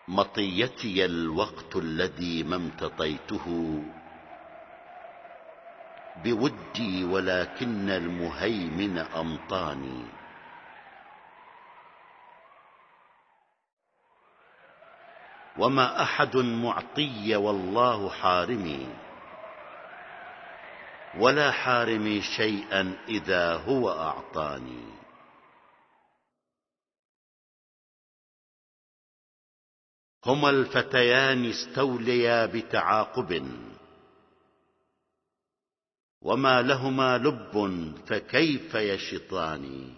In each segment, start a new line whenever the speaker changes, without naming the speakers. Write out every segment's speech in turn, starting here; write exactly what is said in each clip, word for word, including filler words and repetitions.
مطيتي الوقت الذي ما امتطيته بودي، ولكن المهيمن أمطاني. وما أحد معطي والله حارمي، ولا حارمي شيئا إذا هو أعطاني. هما الفتيان استوليا بتعاقب، وما لهما لب فكيف يشطان.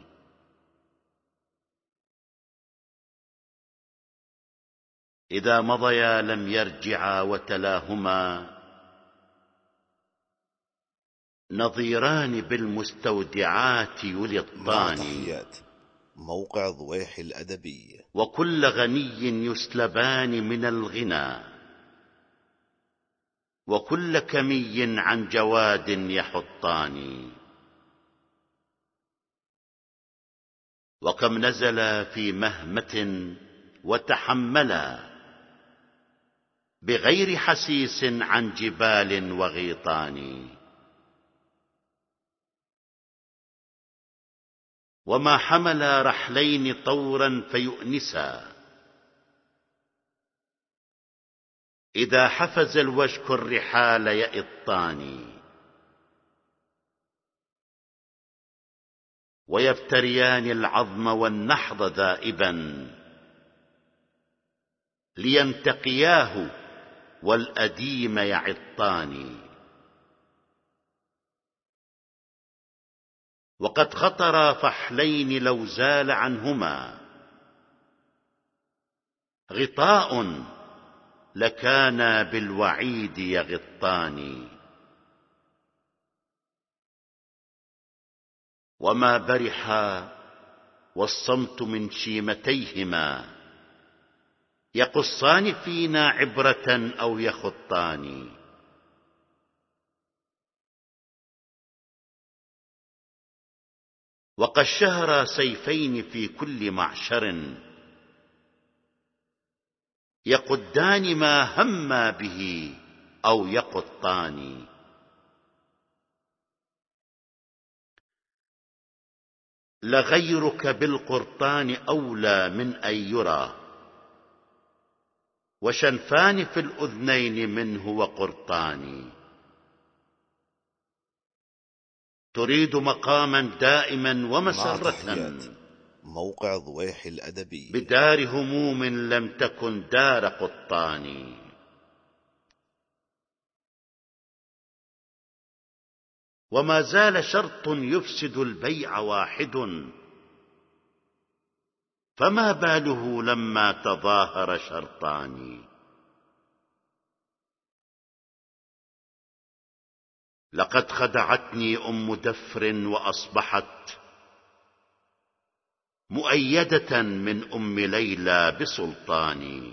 إذا مضيا لم يرجعا، وتلاهما نظيران بالمستودعات يلطان.
تحيات موقع ضويح الأدبي.
وكل غني يسلبان من الغنى، وكل كمي عن جواد يحطان. وكم نزلا في مهمة وتحملا بغير حسيس عن جبال وغيطان. وما حملا رحلين طورا فيؤنسا، إذا حفز الوشك الرحال يئطان. ويفتريان العظم والنحض ذائبا لينتقياه، والأديم يعطان. وقد خطرا فحلين لو زال عنهما غطاء، لكانا بالوعيد يغطان. وما برحا والصمت من شيمتيهما يقصان فينا عبرة أو يخطان. وقد شهرا سيفين في كل معشر يقدان ما هما به أو يقطان. لغيرك بالقرطان أولى من أن يرى، وشنفان في الأذنين منه وقرطان. تريد مقاما دائما ومسرة
موقع ضويح الأدبي.
بدار هموم لم تكن دار قطان. وما زال شرط يفسد البيع واحد، فما باله لما تظاهر شرطان. لقد خدعتني أم دفر وأصبحت مؤيدة من أم ليلى بسلطان.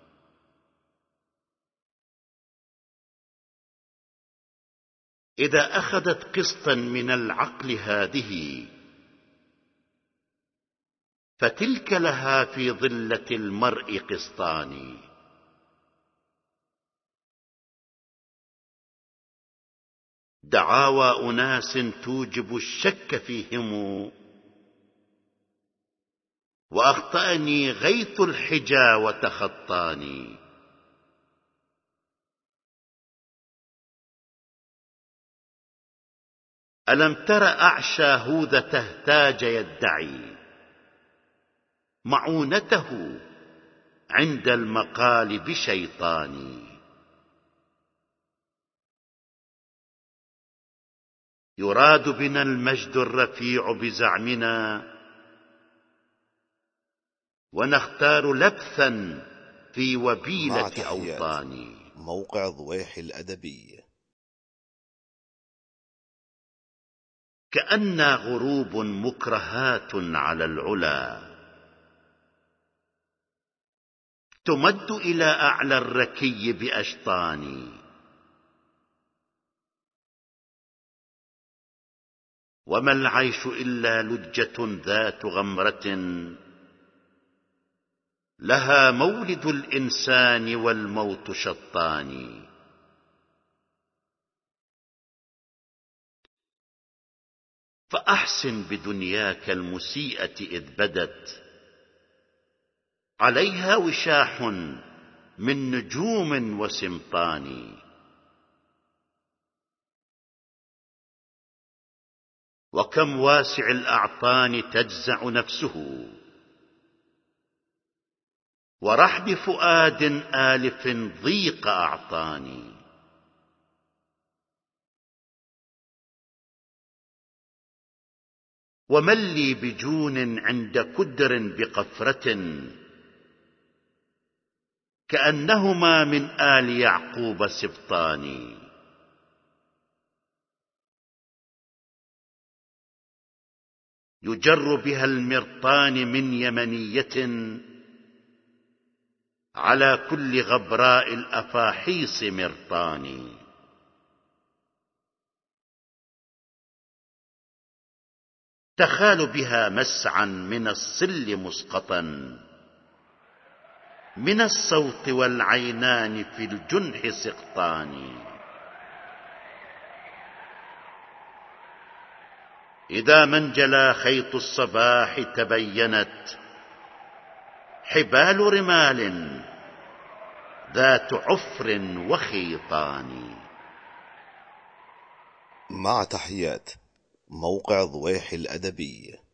إذا أخذت قسطا من العقل هذه، فتلك لها في ظلة المرء قسطان. دعاوى أناس توجب الشك فيهم، وأخطأني غيث الحجا وتخطاني. ألم تر أعشى هوذ تهتاج يدعي معونته عند المقال بشيطان. يراد بنا المجد الرفيع بزعمنا، ونختار لبثا في وبيلة أوطان.
موقع ضويح الأدبي.
كأنا غروب مكرهات على العلا، تمد إلى أعلى الركي بأشطان. وما العيش إلا لجة ذات غمرة، لها مولد الإنسان والموت شطان. فأحسن بدنياك المسيئة إذ بدت عليها وشاح من نجوم وسمطان. وكم واسع الأعطان تجزع نفسه ورحب فؤاد آلف ضيق أعطاني. ومن لي بجون عند كدر بقفرة كأنهما من آل يعقوب سبطان. يجر بها المرطان من يمنية على كل غبراء الأفاحيص مرطان. تخال بها مسعا من الصل مسقطا من الصوت والعينان في الجنح سقطان. إذا ما انجلى خيط الصباح تبينت حبال رمال ذات عفر وخيطان.
مع تحيات موقع ضويح الأدبي.